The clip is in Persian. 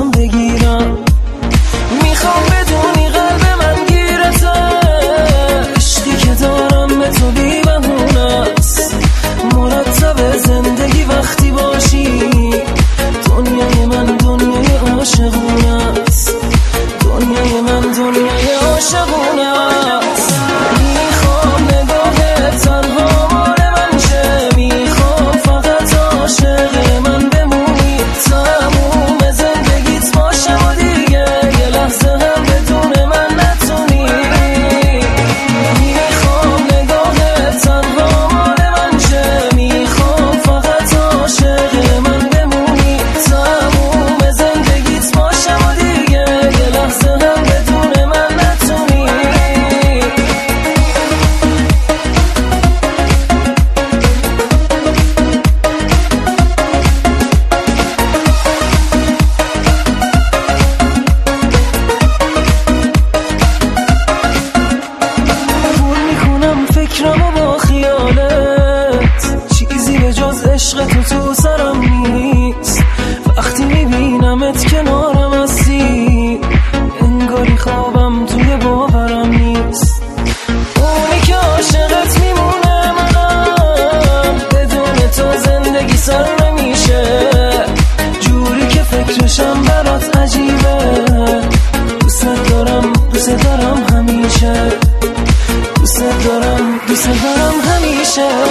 دستم بگیرم. میخوام بدونی قلب من گیرته، عشقی که دارم به تو بی بهونه است. مرتب زندگی وقتی باشی، دنیای من دنیای عاشقونه است. دنیای من دنیای عاشقونه است. میخوام نگاه تنها مال من شه، میخوام فقط عاشق من بمونی. تموم زندگیت باشم و دیگه یه لحظه هم بدون من نتونی. میخوام نگاه تنها مال من شه، میخوام فقط عاشق من بمونی. تموم زندگیت باشم و دیگه یه لحظه هم بدون من نتونی. پر میکنم فکرمو با خیالت، چیزی به جز عشق تو سرم نیست. وقتی میبینمت کنارم هستی، انگاری خوابم توی باورم نیست. اونی که عاشقت میمونه منم، بدون تو زندگی سر نمیشه. جوری که فکرشم برات عجیبه، دوست دارم همیشه. دوست دارم همیشه.